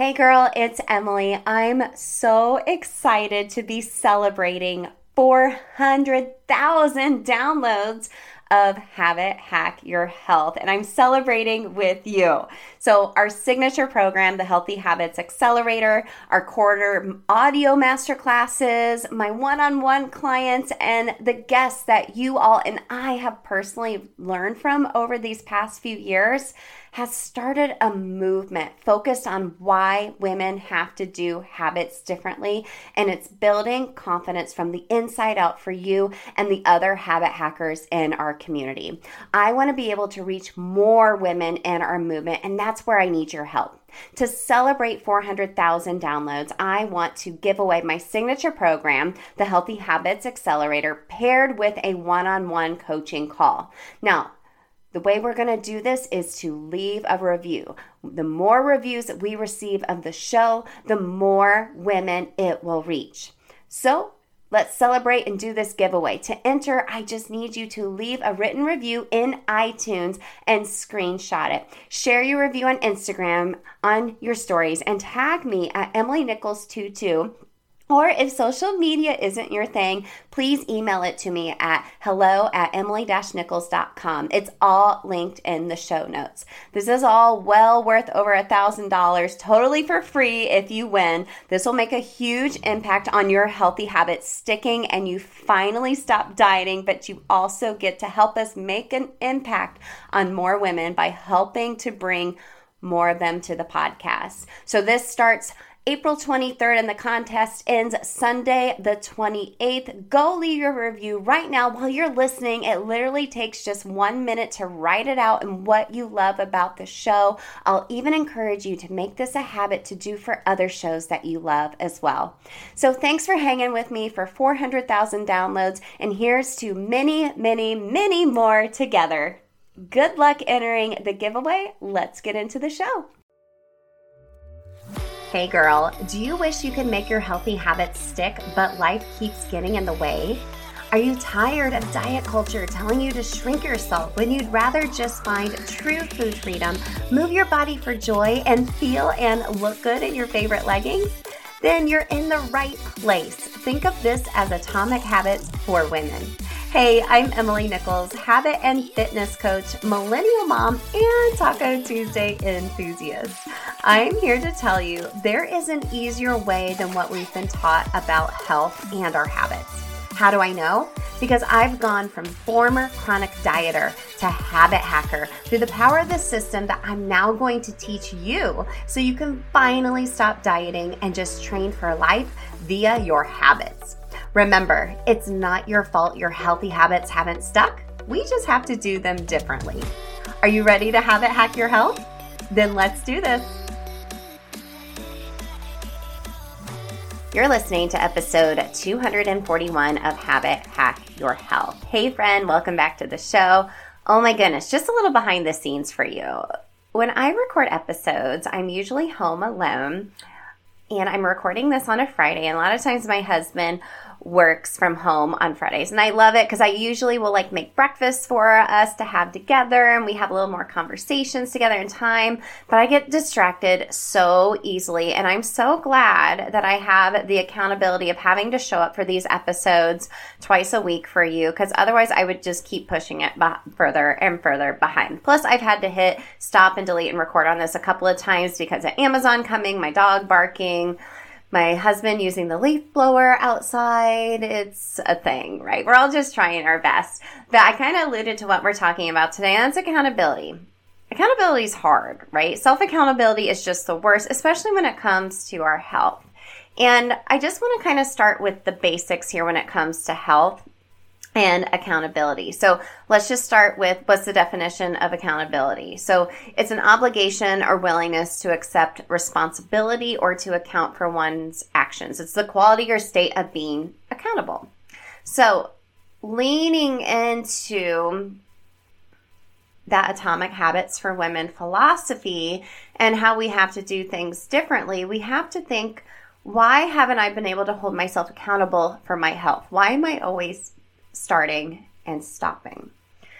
Hey girl, it's Emily. I'm so excited to be celebrating 400,000 downloads of Habit Hack Your Health, and I'm celebrating with you. So our signature program, the Healthy Habits Accelerator, our quarter audio masterclasses, my one-on-one clients, and the guests that you all and I have personally learned from over these past few years has started a movement focused on why women have to do habits differently, and it's building confidence from the inside out for you and the other habit hackers in our community. I want to be able to reach more women in our movement, and that's where I need your help. To celebrate 400,000 downloads, I want to give away my signature program, the Healthy Habits Accelerator, paired with a one-on-one coaching call. Now, the way we're going to do this is to leave a review. The more reviews that we receive of the show, the more women it will reach. So let's celebrate and do this giveaway. To enter, I just need you to leave a written review in iTunes and screenshot it. Share your review on Instagram on your stories and tag me at Emily Nichols22. Or if social media isn't your thing, please email it to me at hello@emily-nichols.com. It's all linked in the show notes. This is all well worth over $1,000, totally for free if you win. This will make a huge impact on your healthy habits sticking and you finally stop dieting, but you also get to help us make an impact on more women by helping to bring more of them to the podcast. So this starts April 23rd, and the contest ends Sunday the 28th. Go leave your review right now while you're listening. It literally takes just 1 minute to write it out and what you love about the show. I'll even encourage you to make this a habit to do for other shows that you love as well. So thanks for hanging with me for 400,000 downloads, and here's to many, many, many more together. Good luck entering the giveaway. Let's get into the show. Hey girl, do you wish you could make your healthy habits stick, but life keeps getting in the way? Are you tired of diet culture telling you to shrink yourself when you'd rather just find true food freedom, move your body for joy, and feel and look good in your favorite leggings? Then you're in the right place. Think of this as Atomic Habits for women. Hey, I'm Emily Nichols, habit and fitness coach, millennial mom, and Taco Tuesday enthusiast. I'm here to tell you there is an easier way than what we've been taught about health and our habits. How do I know? Because I've gone from former chronic dieter to habit hacker through the power of the system that I'm now going to teach you so you can finally stop dieting and just train for life via your habits. Remember, it's not your fault your healthy habits haven't stuck. We just have to do them differently. Are you ready to habit hack your health? Then let's do this. You're listening to episode 241 of Habit Hack Your Health. Hey friend, welcome back to the show. Oh my goodness, just a little behind the scenes for you. When I record episodes, I'm usually home alone, and I'm recording this on a Friday, and a lot of times my husband works from home on Fridays. And I love it because I usually will make breakfast for us to have together, and we have a little more conversations together in time, but I get distracted so easily. And I'm so glad that I have the accountability of having to show up for these episodes twice a week for you, because otherwise I would just keep pushing it further and further behind. Plus I've had to hit stop and delete and record on this a couple of times because of Amazon coming, my dog barking, my husband using the leaf blower outside. It's a thing, right? We're all just trying our best. But I kind of alluded to what we're talking about today, and that's accountability. Accountability is hard, right? Self-accountability is just the worst, especially when it comes to our health. And I just want to kind of start with the basics here when it comes to health and accountability. So let's just start with what's the definition of accountability. So it's an obligation or willingness to accept responsibility or to account for one's actions. It's the quality or state of being accountable. So leaning into that Atomic Habits for Women philosophy and how we have to do things differently, we have to think, why haven't I been able to hold myself accountable for my health? Why am I always starting and stopping?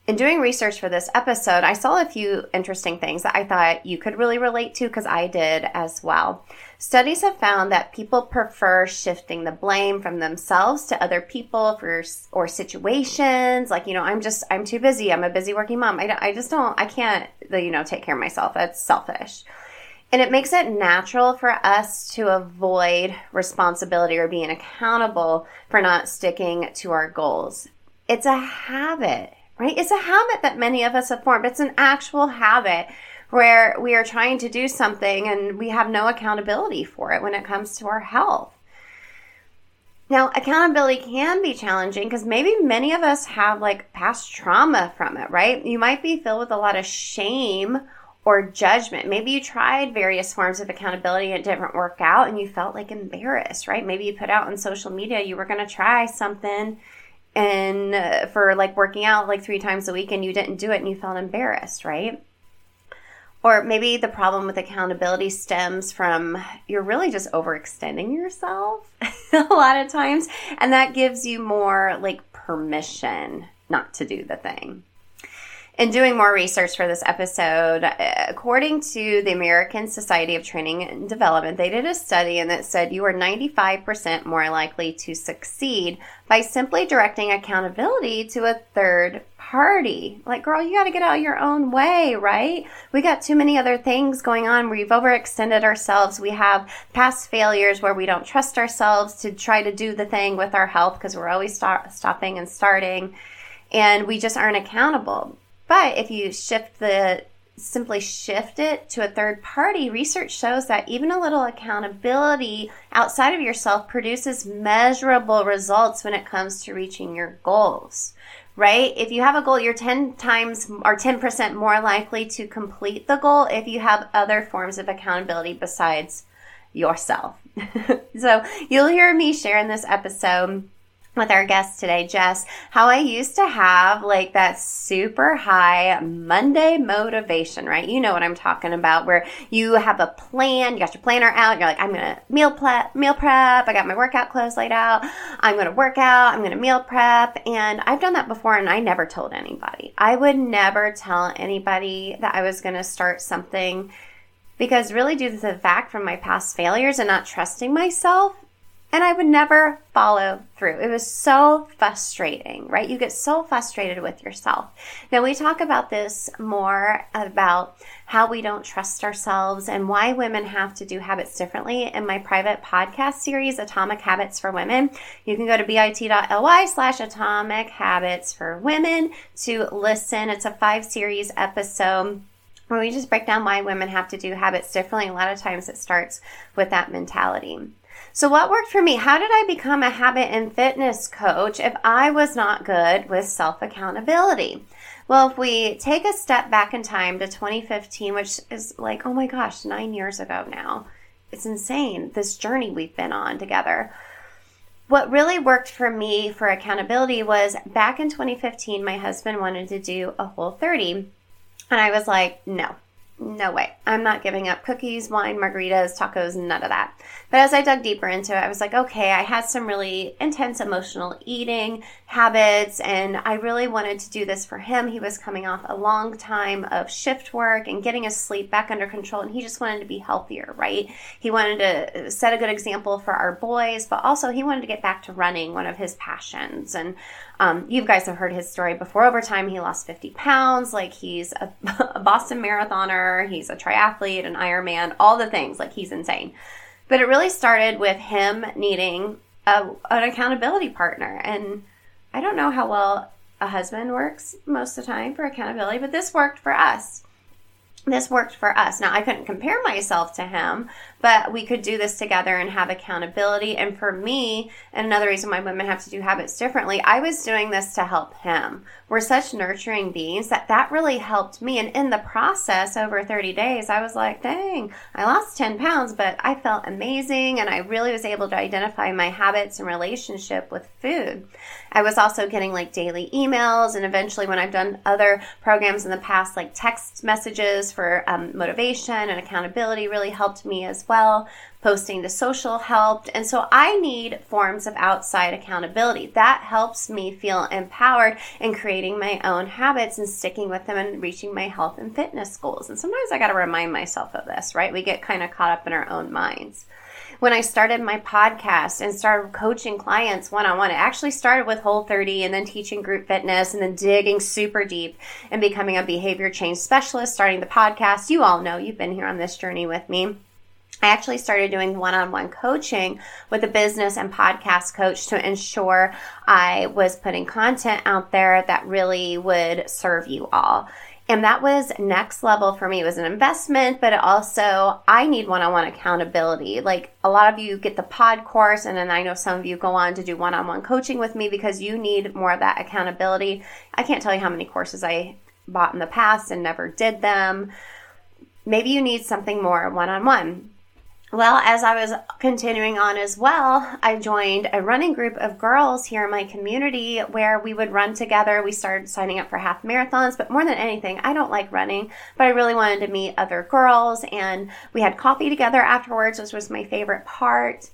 In doing research for this episode, I saw a few interesting things that I thought you could really relate to because I did as well. Studies have found that people prefer shifting the blame from themselves to other people or situations. Like, I'm too busy. I'm a busy working mom. I can't, take care of myself. That's selfish. And it makes it natural for us to avoid responsibility or being accountable for not sticking to our goals. It's a habit. Right? It's a habit that many of us have formed. It's an actual habit where we are trying to do something and we have no accountability for it when it comes to our health. Now, accountability can be challenging because maybe many of us have past trauma from it, right? You might be filled with a lot of shame or judgment. Maybe you tried various forms of accountability and it didn't work out and you felt embarrassed, right? Maybe you put out on social media you were going to try something and for working out 3 times a week and you didn't do it and you felt embarrassed, right? Or maybe the problem with accountability stems from you're really just overextending yourself a lot of times, and that gives you more permission not to do the thing. In doing more research for this episode, according to the American Society of Training and Development, they did a study and it said you are 95% more likely to succeed by simply directing accountability to a third party. Girl, you got to get out of your own way, right? We got too many other things going on. We've overextended ourselves. We have past failures where we don't trust ourselves to try to do the thing with our health because we're always stopping and starting, and we just aren't accountable. But if you simply shift it to a third party, research shows that even a little accountability outside of yourself produces measurable results when it comes to reaching your goals, right? If you have a goal, you're 10 times or 10% more likely to complete the goal if you have other forms of accountability besides yourself. So you'll hear me share in this episode with our guest today, Jess, how I used to have that super high Monday motivation, right? You know what I'm talking about, where you have a plan, you got your planner out, you're I'm going to meal prep, I got my workout clothes laid out, I'm going to work out, I'm going to meal prep, and I've done that before and I never told anybody. I would never tell anybody that I was going to start something because really due to the fact from my past failures and not trusting myself, and I would never follow through. It was so frustrating, right? You get so frustrated with yourself. Now, we talk about this more about how we don't trust ourselves and why women have to do habits differently in my private podcast series, Atomic Habits for Women. You can go to bit.ly/Atomic Habits for Women to listen. It's a 5-series episode where we just break down why women have to do habits differently. A lot of times it starts with that mentality. So what worked for me? How did I become a habit and fitness coach if I was not good with self-accountability? Well, if we take a step back in time to 2015, which is oh my gosh, 9 years ago now. It's insane, this journey we've been on together. What really worked for me for accountability was back in 2015, my husband wanted to do a Whole30. And I was no way. I'm not giving up cookies, wine, margaritas, tacos, none of that. But as I dug deeper into it, I was okay, I had some really intense emotional eating habits, and I really wanted to do this for him. He was coming off a long time of shift work and getting his sleep back under control, and he just wanted to be healthier, right? He wanted to set a good example for our boys, but also he wanted to get back to running, one of his passions. And you guys have heard his story before. Over time, he lost 50 pounds. He's a Boston marathoner. He's a triathlete, an Ironman, all the things. He's insane. But it really started with him needing an accountability partner. And I don't know how well a husband works most of the time for accountability, but this worked for us. Now, I couldn't compare myself to him, but we could do this together and have accountability. And for me, and another reason why women have to do habits differently, I was doing this to help him. We're such nurturing beings that really helped me. And in the process, over 30 days, I was dang, I lost 10 pounds, but I felt amazing. And I really was able to identify my habits and relationship with food. I was also getting daily emails. And eventually when I've done other programs in the past, text messages for motivation and accountability really helped me as well. Posting to social helped. And so I need forms of outside accountability. That helps me feel empowered in creating my own habits and sticking with them and reaching my health and fitness goals. And sometimes I got to remind myself of this, right? We get kind of caught up in our own minds. When I started my podcast and started coaching clients one-on-one, it actually started with Whole30 and then teaching group fitness and then digging super deep and becoming a behavior change specialist, starting the podcast. You all know, you've been here on this journey with me. I actually started doing one-on-one coaching with a business and podcast coach to ensure I was putting content out there that really would serve you all. And that was next level for me. It was an investment, but also I need one-on-one accountability. Like a lot of you get the pod course, and then I know some of you go on to do one-on-one coaching with me because you need more of that accountability. I can't tell you how many courses I bought in the past and never did them. Maybe you need something more one-on-one. Well, as I was continuing on as well, I joined a running group of girls here in my community where we would run together. We started signing up for half marathons, but more than anything, I don't like running, but I really wanted to meet other girls, and we had coffee together afterwards, which was my favorite part.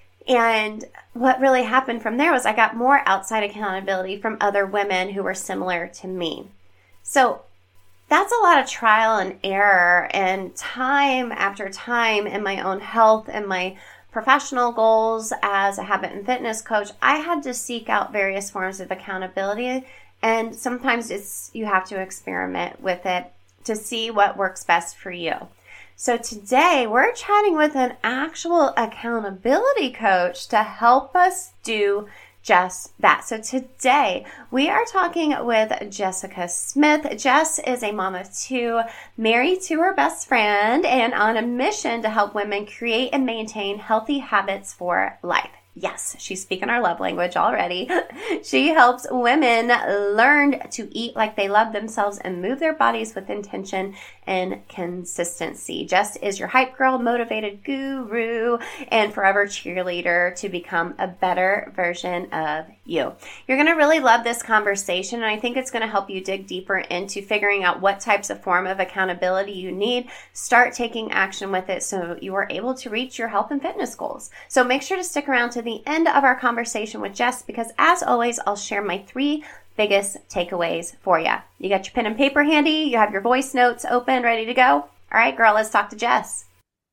And what really happened from there was I got more outside accountability from other women who were similar to me. So that's a lot of trial and error and time after time in my own health and my professional goals as a habit and fitness coach. I had to seek out various forms of accountability, and sometimes you have to experiment with it to see what works best for you. So today we're chatting with an actual accountability coach to help us do just that. So today we are talking with Jessica Smith. Jess is a mom of two, married to her best friend, and on a mission to help women create and maintain healthy habits for life. Yes, she's speaking our love language already. She helps women learn to eat like they love themselves and move their bodies with intention and consistency. Jess is your hype girl, motivated guru, and forever cheerleader to become a better version of you. You're going to really love this conversation, and I think it's going to help you dig deeper into figuring out what types of form of accountability you need. Start taking action with it so you are able to reach your health and fitness goals. So make sure to stick around to the end of our conversation with Jess, because as always, I'll share my 3 biggest takeaways for you. You got your pen and paper handy? You have your voice notes open, ready to go? All right, girl, let's talk to Jess.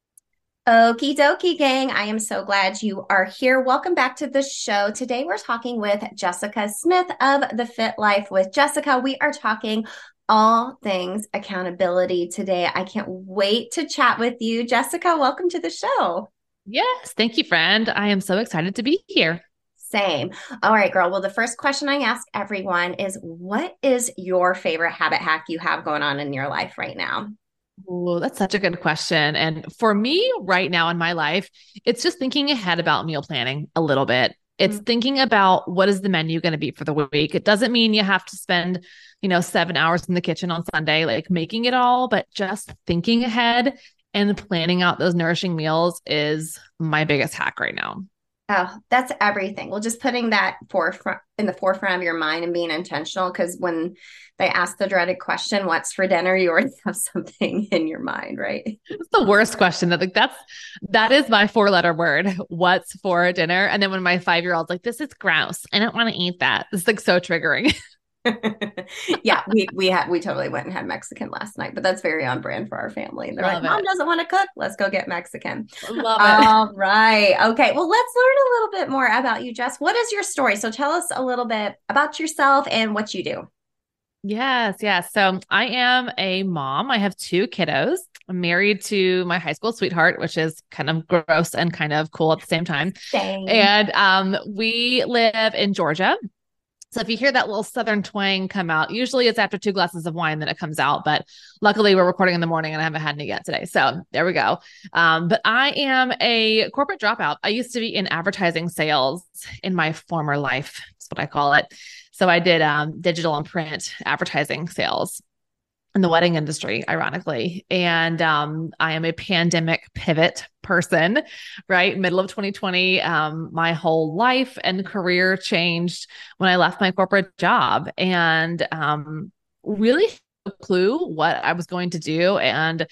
Okie dokie, gang. I am so glad you are here. Welcome back to the show. Today we're talking with Jessica Smith of The Fit Life with Jessica. We are talking all things accountability today. I can't wait to chat with you. Jessica, welcome to the show. Yes. Thank you, friend. I am so excited to be here. Same. All right, girl. Well, the first question I ask everyone is, what is your favorite habit hack you have going on in your life right now? Oh, that's such a good question. And for me right now in my life, it's just thinking ahead about meal planning a little bit. It's thinking about what is the menu going to be for the week. It doesn't mean you have to spend, 7 hours in the kitchen on Sunday, like making it all, but just thinking ahead and planning out those nourishing meals is my biggest hack right now. Oh, that's everything. Well, just putting that in the forefront of your mind and being intentional, because when they ask the dreaded question, what's for dinner, you already have something in your mind, right? It's the worst question. That is my 4-letter word. What's for dinner? And then when my 5-year-old's like, this is gross, I don't want to eat that. It's like so triggering. Yeah, we totally went and had Mexican last night, but that's very on brand for our family. They're like, Mom doesn't want to cook. Let's go get Mexican. Love it. All right. Okay. Well, let's learn a little bit more about you, Jess. What is your story? So tell us a little bit about yourself and what you do. Yes. So I am a mom. I have 2 kiddos. I'm married to my high school sweetheart, which is kind of gross and kind of cool at the same time. Same. And we live in Georgia. So if you hear that little Southern twang come out, usually it's after 2 glasses of wine that it comes out. But luckily we're recording in the morning and I haven't had any yet today. So there we go. But I am a corporate dropout. I used to be in advertising sales in my former life. That's what I call it. So I did digital and print advertising sales in the wedding industry, ironically. And I am a pandemic pivot person, right? Middle of 2020, my whole life and career changed when I left my corporate job, and really no clue what I was going to do. And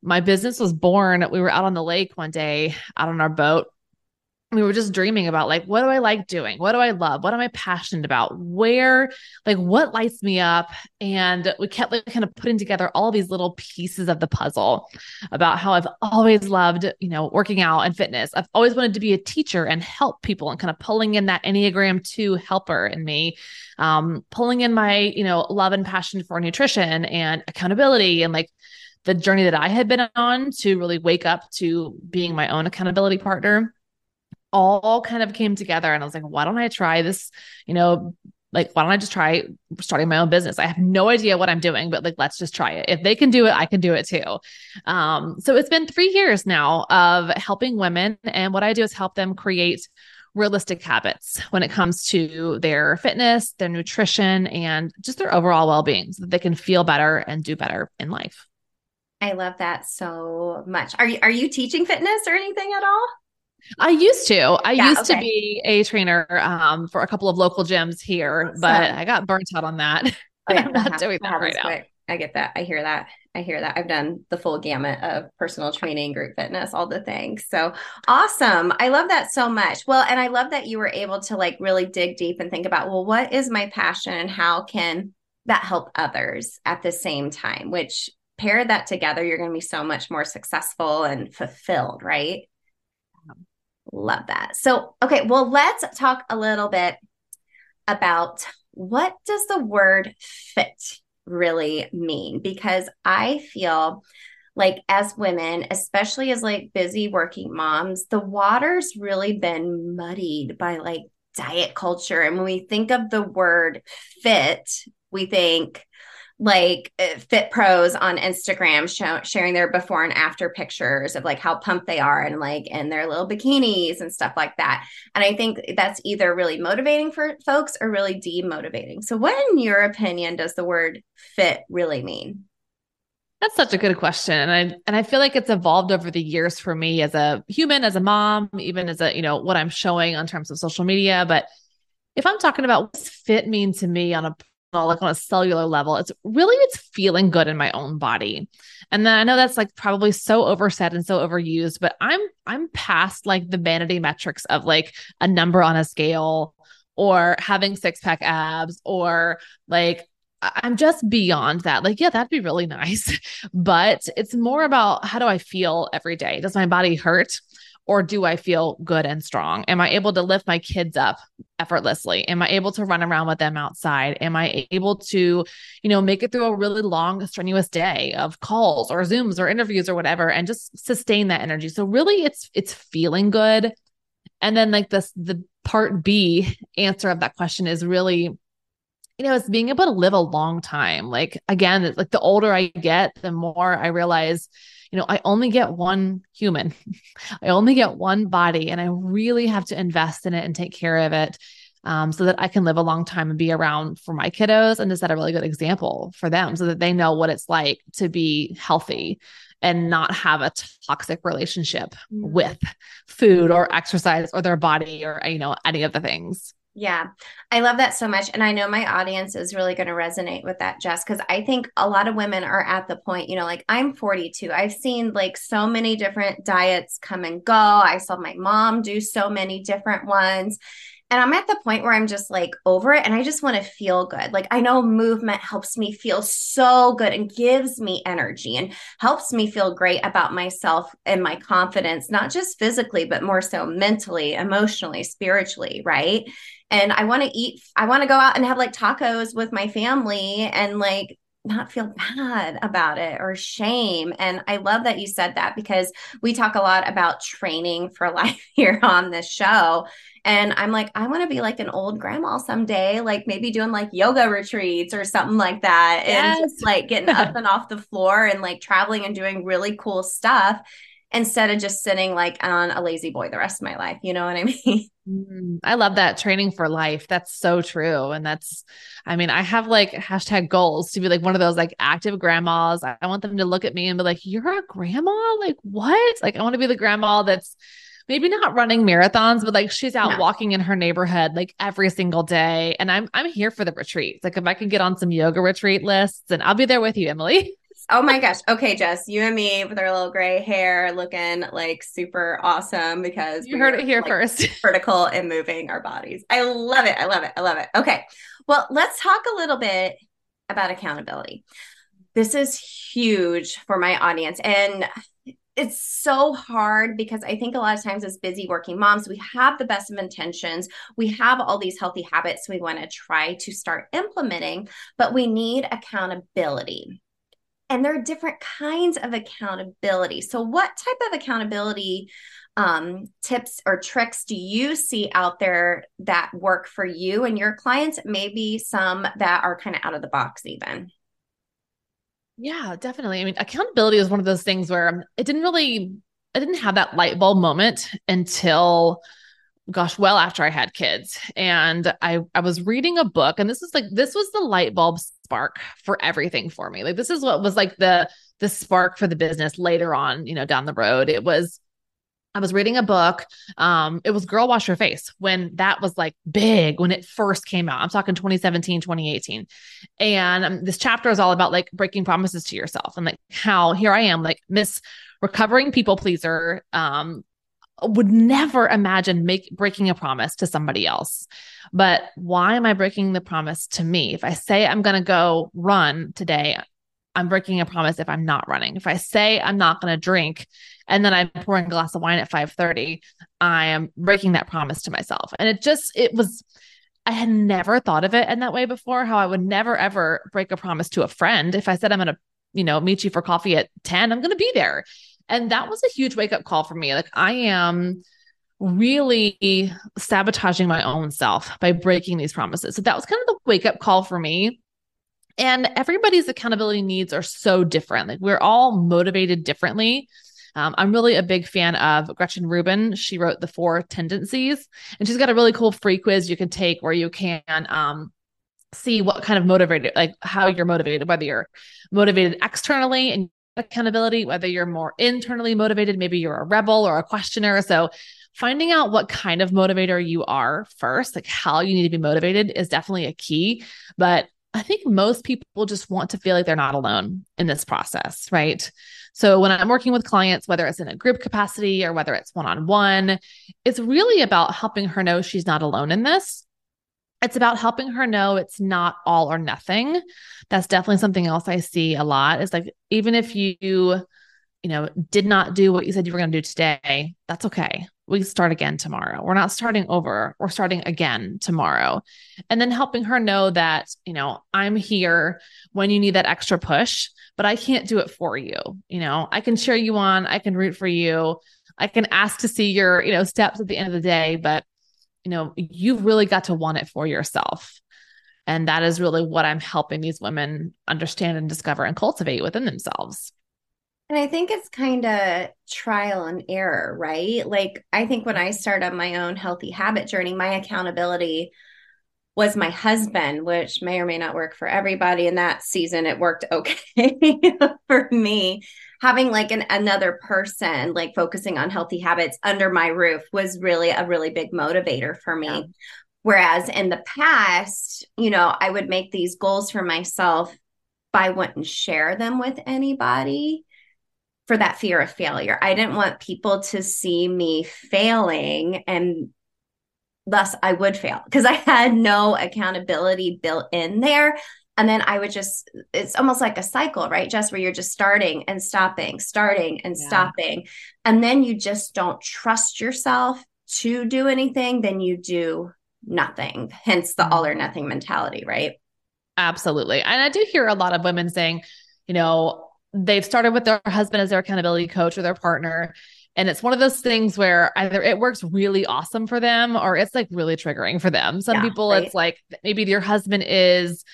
my business was born. We were out on the lake one day, out on our boat. We were just dreaming about like, what do I like doing? What do I love? What am I passionate about? What lights me up? And we kept like kind of putting together all these little pieces of the puzzle about how I've always loved, working out and fitness. I've always wanted to be a teacher and help people, and kind of pulling in that Enneagram 2 helper in me, pulling in my, love and passion for nutrition and accountability, and like the journey that I had been on to really wake up to being my own accountability partner, all kind of came together. And I was like, why don't I try this? Why don't I just try starting my own business? I have no idea what I'm doing, but like, let's just try it. If they can do it, I can do it too. So it's been 3 years now of helping women. And what I do is help them create realistic habits when it comes to their fitness, their nutrition, and just their overall well-being, so that they can feel better and do better in life. I love that so much. Are you teaching fitness or anything at all? I used to be a trainer for a couple of local gyms here, Awesome. but I got burnt out on that. Oh, yeah, I'm not doing that right now. I get that. I hear that. I've done the full gamut of personal training, group fitness, all the things. So awesome. I love that so much. Well, and I love that you were able to like really dig deep and think about, well, what is my passion and how can that help others at the same time, which pair that together, you're going to be so much more successful and fulfilled, right? Love that. So, okay, well, let's talk a little bit about what does the word fit really mean? Because I feel like as women, especially as like busy working moms, the water's really been muddied by like diet culture. And when we think of the word fit, we think like fit pros on Instagram sharing their before and after pictures of like how pumped they are and like in their little bikinis and stuff like that. And I think that's either really motivating for folks or really demotivating. So what, in your opinion, does the word fit really mean? That's such a good question. And I feel like it's evolved over the years for me as a human, as a mom, even as a, what I'm showing on terms of social media. But if I'm talking about what's fit mean to me on a cellular level, it's feeling good in my own body. And then I know that's like probably so oversaid and so overused, but I'm past like the vanity metrics of like a number on a scale or having 6-pack abs, or like, I'm just beyond that. Like, yeah, that'd be really nice, but it's more about, how do I feel every day? Does my body hurt? Or do I feel good and strong? Am I able to lift my kids up effortlessly? Am I able to run around with them outside? Am I able to, make it through a really long, strenuous day of calls or Zooms or interviews or whatever, and just sustain that energy? So really it's feeling good. And then like the part B answer of that question is really, it's being able to live a long time. Like, again, like the older I get, the more I realize, I only get one human. I only get one body, and I really have to invest in it and take care of it, so that I can live a long time and be around for my kiddos and to set a really good example for them, so that they know what it's like to be healthy and not have a toxic relationship with food or exercise or their body or, any of the things. Yeah, I love that so much. And I know my audience is really going to resonate with that, Jess, because I think a lot of women are at the point, like I'm 42. I've seen like so many different diets come and go. I saw my mom do so many different ones. And I'm at the point where I'm just like over it and I just want to feel good. Like I know movement helps me feel so good and gives me energy and helps me feel great about myself and my confidence, not just physically, but more so mentally, emotionally, spiritually, right? And I want to go out and have like tacos with my family and like not feel bad about it or shame. And I love that you said that, because we talk a lot about training for life here on this show. And I'm like, I want to be like an old grandma someday, like maybe doing like yoga retreats or something like that. Yes. And just like getting up and off the floor and like traveling and doing really cool stuff instead of just sitting like on a lazy boy the rest of my life. You know what I mean? I love that, training for life. That's so true. And I have like hashtag goals to be like one of those like active grandmas. I want them to look at me and be like, you're a grandma? Like what? Like I want to be the grandma that's maybe not running marathons, but like she's out walking in her neighborhood like every single day. And I'm here for the retreats. Like if I can get on some yoga retreat lists, and I'll be there with you, Emily. Oh my gosh. Okay, Jess, you and me with our little gray hair looking like super awesome because You we heard it are here like first. vertical and moving our bodies. I love it. I love it. I love it. Okay. Well, let's talk a little bit about accountability. This is huge for my audience. And it's so hard because I think a lot of times as busy working moms, we have the best of intentions. We have all these healthy habits we want to try to start implementing, but we need accountability. And there are different kinds of accountability. So, what type of accountability tips or tricks do you see out there that work for you and your clients? Maybe some that are kind of out of the box, even. Yeah, definitely. I mean, accountability is one of those things where I didn't have that light bulb moment until, gosh, well after I had kids. And I was reading a book, and this was the light bulb spark for everything for me. Like, this is what was like the spark for the business later on, down the road. I was reading a book. It was Girl Wash Your Face when that was like big, when it first came out. I'm talking 2017, 2018. And this chapter is all about like breaking promises to yourself and like how here I am, like Miss Recovering People Pleaser, would never imagine breaking a promise to somebody else. But why am I breaking the promise to me? If I say I'm going to go run today, I'm breaking a promise if I'm not running. If I say I'm not going to drink and then I'm pouring a glass of wine at 5:30, I am breaking that promise to myself. And I had never thought of it in that way before, how I would never, ever break a promise to a friend. If I said I'm going to, meet you for coffee at 10, I'm going to be there. And that was a huge wake up call for me. Like, I am really sabotaging my own self by breaking these promises. So that was kind of the wake up call for me. And everybody's accountability needs are so different. Like, we're all motivated differently. I'm really a big fan of Gretchen Rubin. She wrote The Four Tendencies, and she's got a really cool free quiz you can take where you can see what kind of motivated, like how you're motivated, whether you're motivated externally and accountability, whether you're more internally motivated, maybe you're a rebel or a questioner. So finding out what kind of motivator you are first, like how you need to be motivated, is definitely a key. But I think most people just want to feel like they're not alone in this process, right? So when I'm working with clients, whether it's in a group capacity or whether it's one-on-one, it's really about helping her know she's not alone in this. It's about helping her know it's not all or nothing. That's definitely something else I see a lot, is like, even if you did not do what you said you were going to do today, that's okay. We start again tomorrow. We're not starting over. We're starting again tomorrow. And then helping her know that, I'm here when you need that extra push, but I can't do it for you. I can cheer you on. I can root for you. I can ask to see your, steps at the end of the day, but you've really got to want it for yourself. And that is really what I'm helping these women understand and discover and cultivate within themselves. And I think it's kind of trial and error, right? Like, I think when I started my own healthy habit journey, my accountability was my husband, which may or may not work for everybody. In that season, it worked okay for me. Having like another person, like focusing on healthy habits under my roof, was really a really big motivator for me. Yeah. Whereas in the past, I would make these goals for myself, but I wouldn't share them with anybody for that fear of failure. I didn't want people to see me failing, and thus I would fail because I had no accountability built in there. And then I would it's almost like a cycle, right, Jess, where you're just starting and stopping, starting and stopping. And then you just don't trust yourself to do anything. Then you do nothing, hence the all or nothing mentality, right? Absolutely. And I do hear a lot of women saying, they've started with their husband as their accountability coach or their partner. And it's one of those things where either it works really awesome for them or it's like really triggering for them. Some people, right? It's like maybe your husband is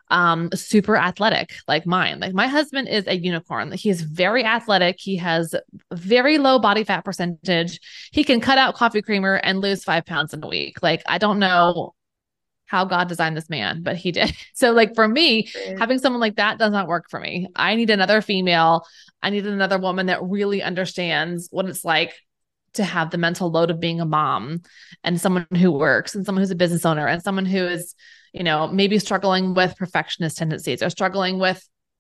super athletic like mine. Like, my husband is a unicorn. He is very athletic. He has very low body fat percentage. He can cut out coffee creamer and lose 5 pounds in a week. Like, I don't know how God designed this man, but he did. So like, for me, having someone like that does not work for me. I need another female. I need another woman that really understands what it's like to have the mental load of being a mom, and someone who works, and someone who's a business owner, and someone who is, maybe struggling with perfectionist tendencies or struggling with,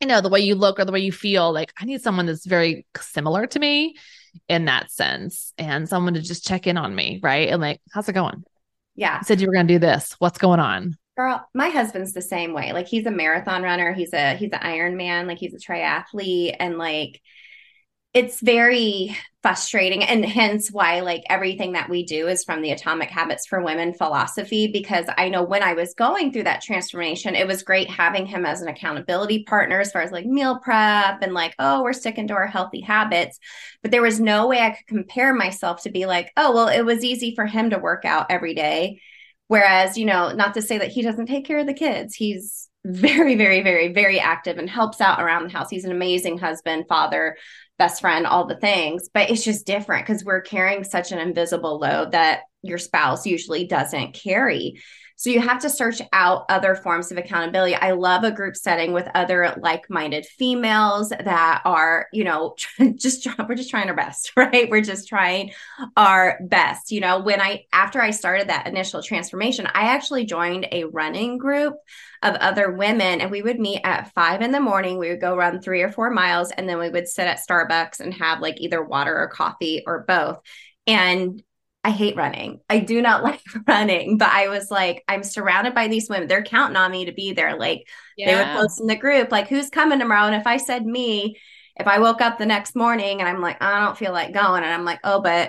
the way you look or the way you feel, like I need someone that's very similar to me in that sense, and someone to just check in on me. Right. And like, how's it going? Yeah. You said you were going to do this. What's going on? Girl, my husband's the same way. Like he's a marathon runner. He's an Iron Man. Like he's a triathlete. And like it's very frustrating. And hence why like everything that we do is from the Atomic Habits for Women philosophy. Because I know when I was going through that transformation, it was great having him as an accountability partner as far as like meal prep and like, oh, we're sticking to our healthy habits. But there was no way I could compare myself to be like, oh, well, it was easy for him to work out every day. Whereas, not to say that he doesn't take care of the kids. He's very, very, very, very active and helps out around the house. He's an amazing husband, father, best friend, all the things. But it's just different because we're carrying such an invisible load that your spouse usually doesn't carry. So you have to search out other forms of accountability. I love a group setting with other like-minded females that are, we're just trying our best, right? We're just trying our best. After I started that initial transformation, I actually joined a running group of other women, and we would meet at 5 a.m. We would go run 3 or 4 miles, and then we would sit at Starbucks and have like either water or coffee or both. And I hate running. I do not like running, but I was like, I'm surrounded by these women. They're counting on me to be there. Like they would post in the group, like, who's coming tomorrow? And if I said me, if I woke up the next morning and I'm like, I don't feel like going, and I'm like, oh, but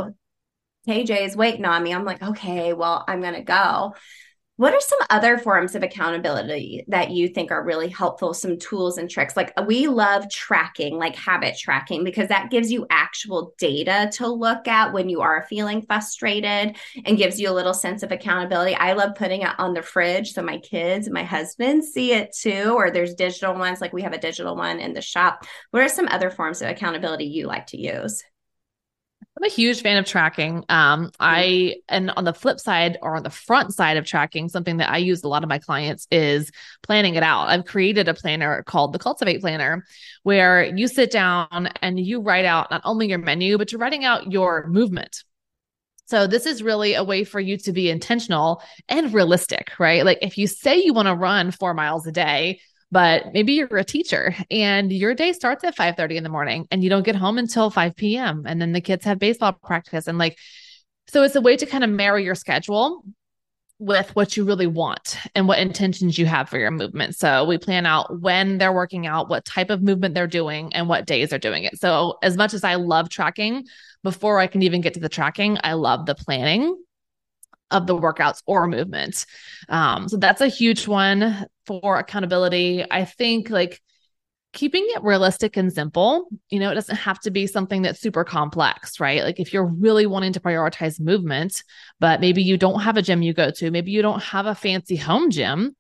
KJ is waiting on me. I'm like, okay, well, I'm going to go. What are some other forms of accountability that you think are really helpful? Some tools and tricks? Like we love tracking, like habit tracking, because that gives you actual data to look at when you are feeling frustrated and gives you a little sense of accountability. I love putting it on the fridge so my kids and my husband see it too, or there's digital ones, like we have a digital one in the shop. What are some other forms of accountability you like to use? I'm a huge fan of tracking. And on the flip side or on the front side of tracking, something that I use a lot of my clients is planning it out. I've created a planner called the Cultivate Planner, where you sit down and you write out not only your menu, but you're writing out your movement. So this is really a way for you to be intentional and realistic, right? Like if you say you want to run 4 miles a day, but maybe you're a teacher and your day starts at 5:30 in the morning and you don't get home until 5 p.m. And then the kids have baseball practice. And like, so it's a way to kind of marry your schedule with what you really want and what intentions you have for your movement. So we plan out when they're working out, what type of movement they're doing, and what days they're doing it. So as much as I love tracking, before I can even get to the tracking, I love the planning of the workouts or movement. So that's a huge one for accountability. I think like keeping it realistic and simple, it doesn't have to be something that's super complex, right? Like if you're really wanting to prioritize movement, but maybe you don't have a gym you go to, maybe you don't have a fancy home gym.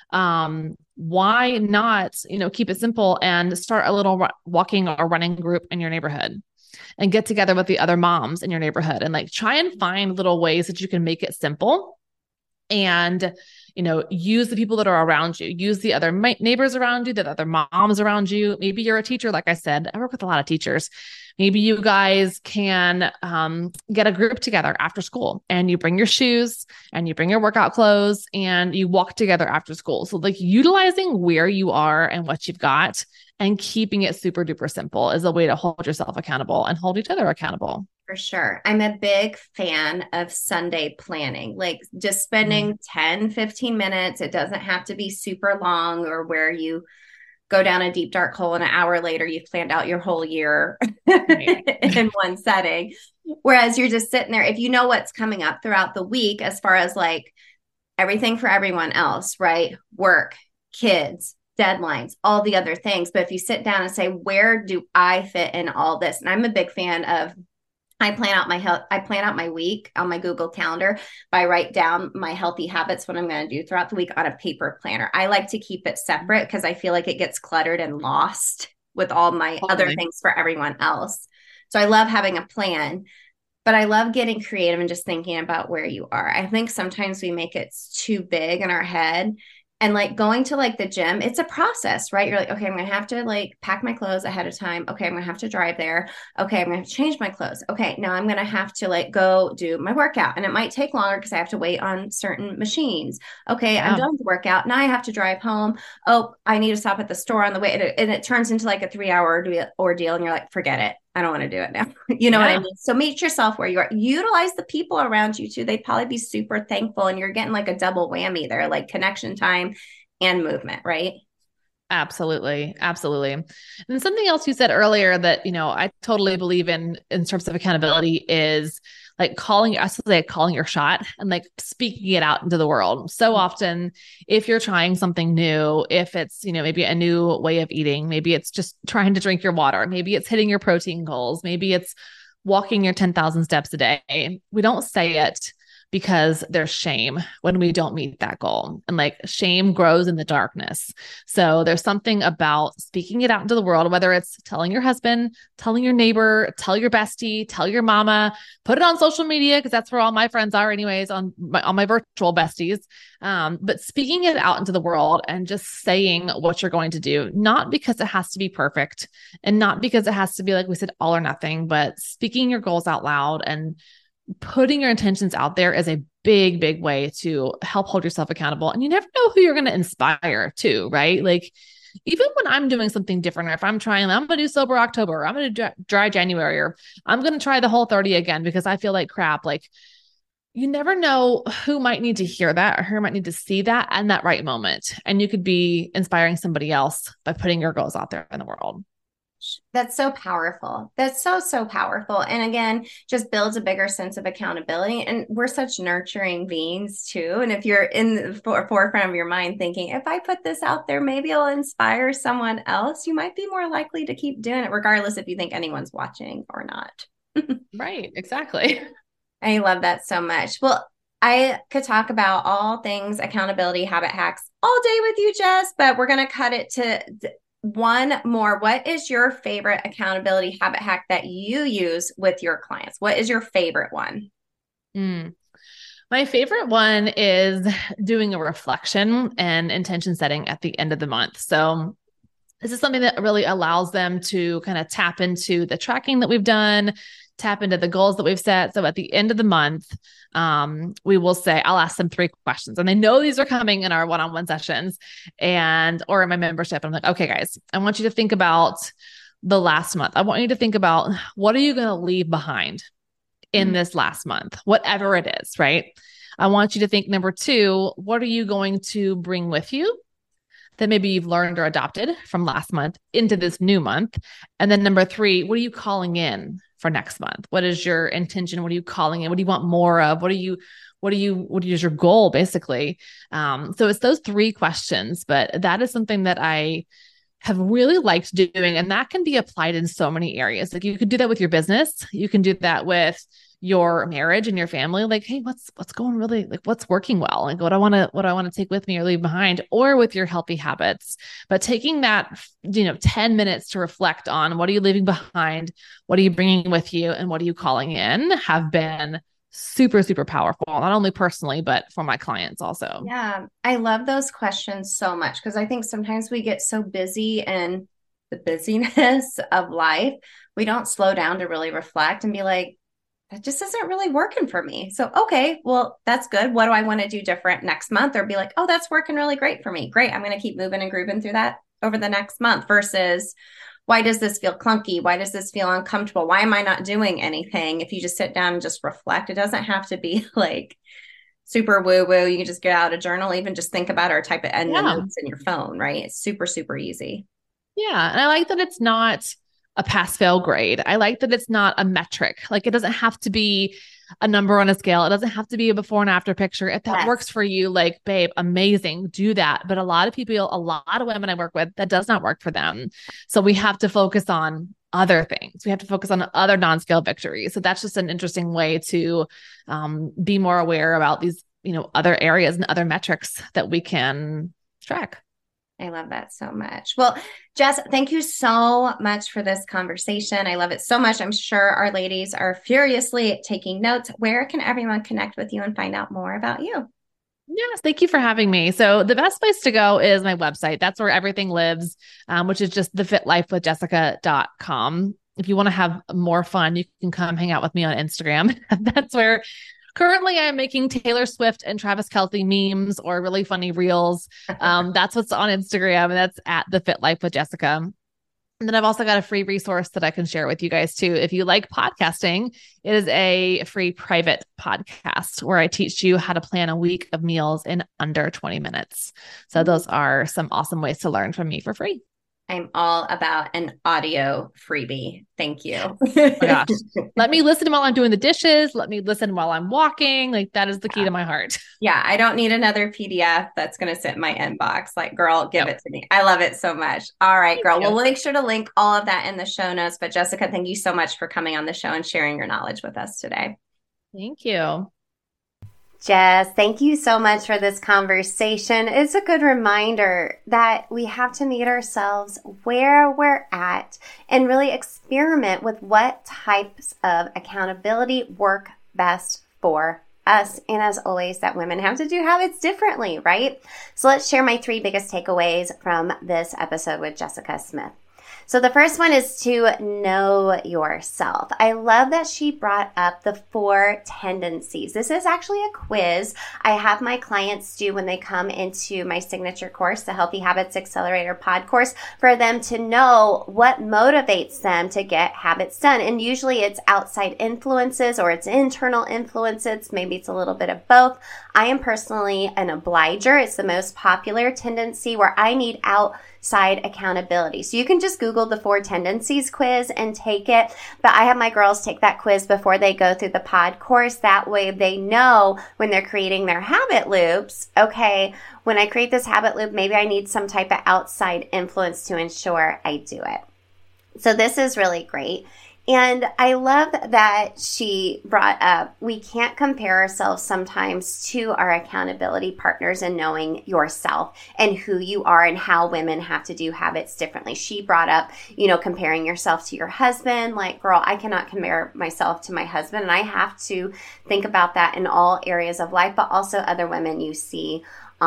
Why not, keep it simple and start a little walking or running group in your neighborhood and get together with the other moms in your neighborhood and like try and find little ways that you can make it simple and, use the people that are around you, use the other neighbors around you, the other moms around you. Maybe you're a teacher. Like I said, I work with a lot of teachers. Maybe you guys can get a group together after school and you bring your shoes and you bring your workout clothes and you walk together after school. So like utilizing where you are and what you've got and keeping it super duper simple is a way to hold yourself accountable and hold each other accountable. For sure. I'm a big fan of Sunday planning, like just spending 10, 15 minutes. It doesn't have to be super long or where you go down a deep, dark hole and an hour later you've planned out your whole year in one setting. Whereas you're just sitting there, if you know what's coming up throughout the week, as far as like everything for everyone else, right? Work, kids, deadlines, all the other things. But if you sit down and say, where do I fit in all this? And I'm a big fan of I plan out my week on my Google Calendar by write down my healthy habits, what I'm going to do throughout the week on a paper planner. I like to keep it separate because I feel like it gets cluttered and lost with all my other things for everyone else. So I love having a plan, but I love getting creative and just thinking about where you are. I think sometimes we make it too big in our head And like going to like the gym, it's a process, right? You're like, okay, I'm going to have to like pack my clothes ahead of time. Okay, I'm going to have to drive there. Okay, I'm going to have to change my clothes. Okay, now I'm going to have to like go do my workout. And it might take longer because I have to wait on certain machines. Okay, I'm Yeah. done with the workout. Now I have to drive home. Oh, I need to stop at the store on the way. And it turns into like a 3 hour ordeal. And you're like, forget it. I don't want to do it now. You know what I Yeah. mean? So meet yourself where you are. Utilize the people around you too. They'd probably be super thankful. And you're getting like a double whammy there, like connection time and movement, right? Absolutely. Absolutely. And something else you said earlier that, I totally believe in terms of accountability is like calling your shot and like speaking it out into the world. So often, if you're trying something new, if it's, maybe a new way of eating, maybe it's just trying to drink your water, maybe it's hitting your protein goals, maybe it's walking your 10,000 steps a day. We don't say it because there's shame when we don't meet that goal. And like shame grows in the darkness. So there's something about speaking it out into the world, whether it's telling your husband, telling your neighbor, tell your bestie, tell your mama, put it on social media, because that's where all my friends are anyways, on my virtual besties. But speaking it out into the world and just saying what you're going to do, not because it has to be perfect and not because it has to be, like we said, all or nothing, but speaking your goals out loud and putting your intentions out there is a big, big way to help hold yourself accountable. And you never know who you're going to inspire too, right? Like even when I'm doing something different, or if I'm going to do sober October, or I'm going to dry January, or I'm going to try the Whole30 again because I feel like crap. Like you never know who might need to hear that or who might need to see that in that right moment. And you could be inspiring somebody else by putting your goals out there in the world. That's so powerful. That's so, so powerful. And again, just builds a bigger sense of accountability. And we're such nurturing beings too. And if you're in the forefront of your mind thinking, if I put this out there, maybe it'll inspire someone else, you might be more likely to keep doing it, regardless if you think anyone's watching or not. Right. Exactly. I love that so much. Well, I could talk about all things accountability habit hacks all day with you, Jess, but we're going to cut it to one more. What is your favorite accountability habit hack that you use with your clients? What is your favorite one? Mm. My favorite one is doing a reflection and intention setting at the end of the month. So this is something that really allows them to kind of tap into the tracking that we've done, tap into the goals that we've set. So at the end of the month, we will say, I'll ask them 3 questions, and they know these are coming in our one-on-one sessions or in my membership. I'm like, okay, guys, I want you to think about the last month. I want you to think about, what are you going to leave behind in this last month, whatever it is, right? I want you to think, number 2, what are you going to bring with you that maybe you've learned or adopted from last month into this new month? And then number 3, what are you calling in for next month? What is your intention? What are you calling in? What do you want more of? What is your goal basically? So it's those 3 questions, but that is something that I have really liked doing. And that can be applied in so many areas. Like you could do that with your business. You can do that with your marriage and your family. Like, hey, what's going really, like, what's working well? Like what I want to take with me or leave behind, or with your healthy habits. But taking that, 10 minutes to reflect on, what are you leaving behind? What are you bringing with you? And what are you calling in, have been super, super powerful, not only personally, but for my clients also. Yeah, I love those questions so much because I think sometimes we get so busy in the busyness of life, we don't slow down to really reflect and be like, that just isn't really working for me. So, okay, well, that's good. What do I want to do different next month? Or be like, oh, that's working really great for me. Great. I'm going to keep moving and grooving through that over the next month versus why does this feel clunky? Why does this feel uncomfortable? Why am I not doing anything? If you just sit down and just reflect, it doesn't have to be like super woo woo. You can just get out a journal, even just think about it or type it in the notes in your phone, right? It's super, super easy. Yeah. And I like that it's not a pass fail grade. I like that it's not a metric. Like it doesn't have to be a number on a scale. It doesn't have to be a before and after picture. If that works for you, like, babe, amazing, do that. But a lot of women I work with, that does not work for them. So we have to focus on other things. We have to focus on other non-scale victories. So that's just an interesting way to be more aware about these, other areas and other metrics that we can track. I love that so much. Well, Jess, thank you so much for this conversation. I love it so much. I'm sure our ladies are furiously taking notes. Where can everyone connect with you and find out more about you? Yes, thank you for having me. So the best place to go is my website. That's where everything lives, which is just thefitlifewithjessica.com. If you want to have more fun, you can come hang out with me on Instagram. That's where currently I'm making Taylor Swift and Travis Kelce memes or really funny reels. That's what's on Instagram, and that's at The Fit Life with Jessica. And then I've also got a free resource that I can share with you guys too. If you like podcasting, it is a free private podcast where I teach you how to plan a week of meals in under 20 minutes. So those are some awesome ways to learn from me for free. I'm all about an audio freebie. Thank you. Oh my gosh. Let me listen while I'm doing the dishes. Let me listen while I'm walking. Like that is the key to my heart. Yeah. I don't need another PDF that's going to sit in my inbox. Like, girl, give it to me. I love it so much. All right, girl. Well, we'll make sure to link all of that in the show notes. But Jessica, thank you so much for coming on the show and sharing your knowledge with us today. Thank you. Jess, thank you so much for this conversation. It's a good reminder that we have to meet ourselves where we're at and really experiment with what types of accountability work best for us. And as always, that women have to do habits differently, right? So let's share my 3 biggest takeaways from this episode with Jessica Smith. So the first one is to know yourself. I love that she brought up the 4 tendencies. This is actually a quiz I have my clients do when they come into my signature course, the Healthy Habits Accelerator pod course, for them to know what motivates them to get habits done. And usually it's outside influences or it's internal influences. Maybe it's a little bit of both. I am personally an obliger. It's the most popular tendency where I need outside accountability. So you can just Google the 4 tendencies quiz and take it. But I have my girls take that quiz before they go through the pod course. That way they know when they're creating their habit loops, okay, when I create this habit loop, maybe I need some type of outside influence to ensure I do it. So this is really great. And I love that she brought up, we can't compare ourselves sometimes to our accountability partners and knowing yourself and who you are and how women have to do habits differently. She brought up, comparing yourself to your husband. Like, girl, I cannot compare myself to my husband. And I have to think about that in all areas of life, but also other women you see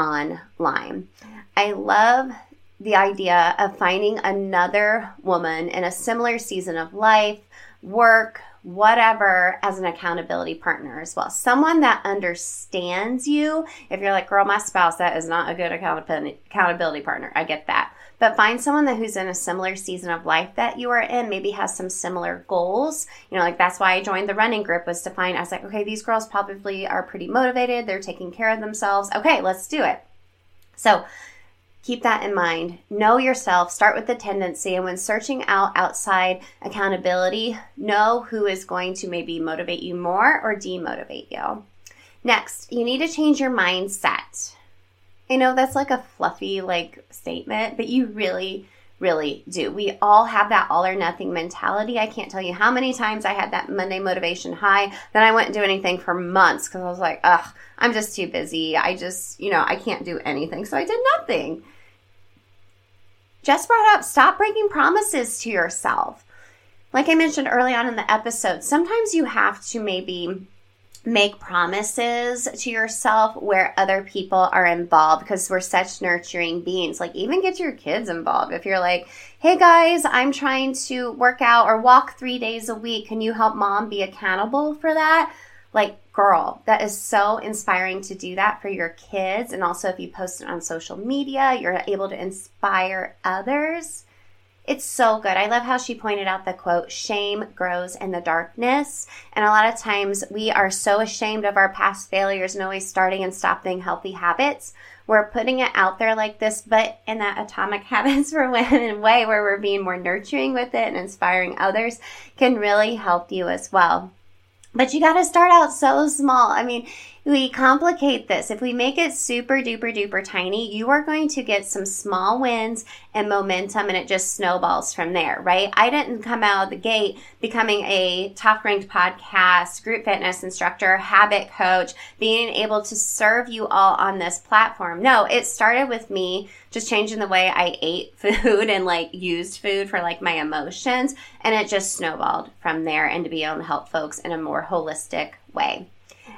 online. I love the idea of finding another woman in a similar season of life, work, whatever, as an accountability partner as well. Someone that understands you. If you're like, girl, my spouse, that is not a good accountability partner. I get that. But find someone who's in a similar season of life that you are in, maybe has some similar goals. Like that's why I joined the running group, was to find, I was like, okay, these girls probably are pretty motivated. They're taking care of themselves. Okay, let's do it. So keep that in mind. Know yourself. Start with the tendency. And when searching out outside accountability, know who is going to maybe motivate you more or demotivate you. Next, you need to change your mindset. I know that's like a fluffy statement, but you really, really do. We all have that all or nothing mentality. I can't tell you how many times I had that Monday motivation high. Then I wouldn't do anything for months because I was like, I'm just too busy. I can't do anything. So I did nothing. Jess brought up, stop breaking promises to yourself. Like I mentioned early on in the episode, sometimes you have to maybe make promises to yourself where other people are involved because we're such nurturing beings. Like even get your kids involved. If you're like, hey guys, I'm trying to work out or walk 3 days a week. Can you help mom be accountable for that? Like, girl, that is so inspiring to do that for your kids. And also if you post it on social media, you're able to inspire others. It's so good. I love how she pointed out the quote, shame grows in the darkness. And a lot of times we are so ashamed of our past failures and always starting and stopping healthy habits. We're putting it out there like this, but in that Atomic Habits for Women way where we're being more nurturing with it and inspiring others can really help you as well. But you got to start out so small. I mean, we complicate this. If we make it super duper duper tiny, you are going to get some small wins and momentum, and it just snowballs from there, right? I didn't come out of the gate becoming a top ranked podcast, group fitness instructor, habit coach, being able to serve you all on this platform. No, it started with me just changing the way I ate food and used food for my emotions. And it just snowballed from there and to be able to help folks in a more holistic way.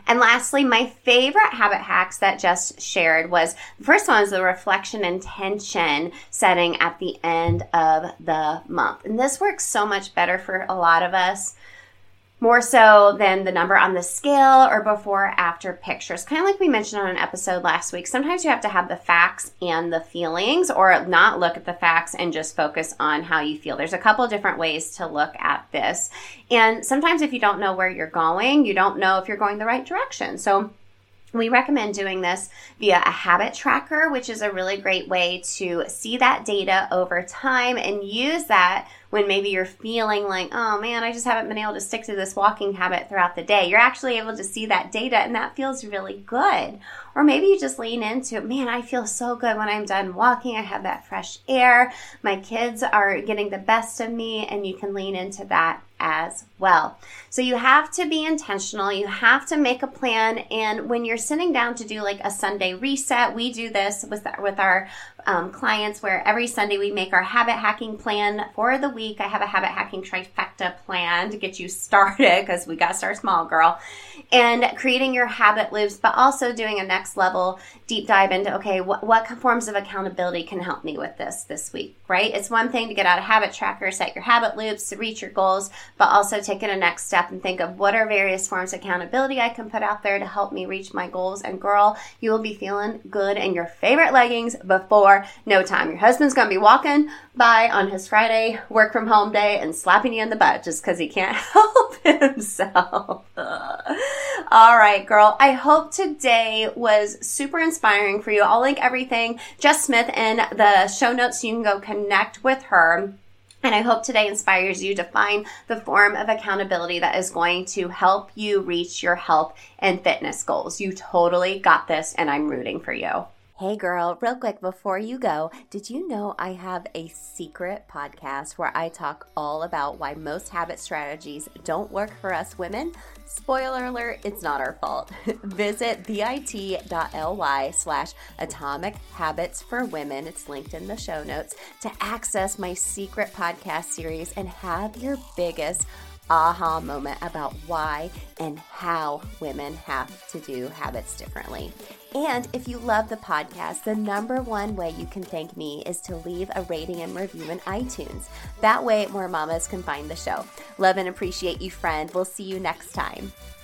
And lastly, my favorite habit hacks that Jess shared was, the first one is the reflection intention setting at the end of the month. And this works so much better for a lot of us, more so than the number on the scale or before or after pictures. Kind of like we mentioned on an episode last week, sometimes you have to have the facts and the feelings, or not look at the facts and just focus on how you feel. There's a couple different ways to look at this. And sometimes if you don't know where you're going, you don't know if you're going the right direction. So we recommend doing this via a habit tracker, which is a really great way to see that data over time and use that when maybe you're feeling like, oh man, I just haven't been able to stick to this walking habit throughout the day. You're actually able to see that data and that feels really good. Or maybe you just lean into, man, I feel so good when I'm done walking. I have that fresh air. My kids are getting the best of me, and you can lean into that as well. So you have to be intentional. You have to make a plan. And when you're sitting down to do like a Sunday reset, we do this with our clients, where every Sunday we make our habit hacking plan for the week. I have a habit hacking trifecta plan to get you started, because we got to start small, girl. And creating your habit loops, but also doing a next level deep dive into, okay, what forms of accountability can help me with this week, right? It's one thing to get out a habit tracker, set your habit loops to reach your goals, but also taking a next step and think of what are various forms of accountability I can put out there to help me reach my goals. And girl, you will be feeling good in your favorite leggings before no time. Your husband's going to be walking by on his Friday work from home day and slapping you in the butt just because he can't help himself. All right, girl. I hope today was super inspiring for you. I'll link everything, Jess Smith, in the show notes so you can go connect with her. And I hope today inspires you to find the form of accountability that is going to help you reach your health and fitness goals. You totally got this, and I'm rooting for you. Hey girl, real quick before you go, did you know I have a secret podcast where I talk all about why most habit strategies don't work for us women? Spoiler alert, it's not our fault. Visit bit.ly/atomic habits for women. It's linked in the show notes to access my secret podcast series and have your biggest aha moment about why and how women have to do habits differently. And if you love the podcast, the number one way you can thank me is to leave a rating and review in iTunes. That way more mamas can find the show. Love and appreciate you, friend. We'll see you next time.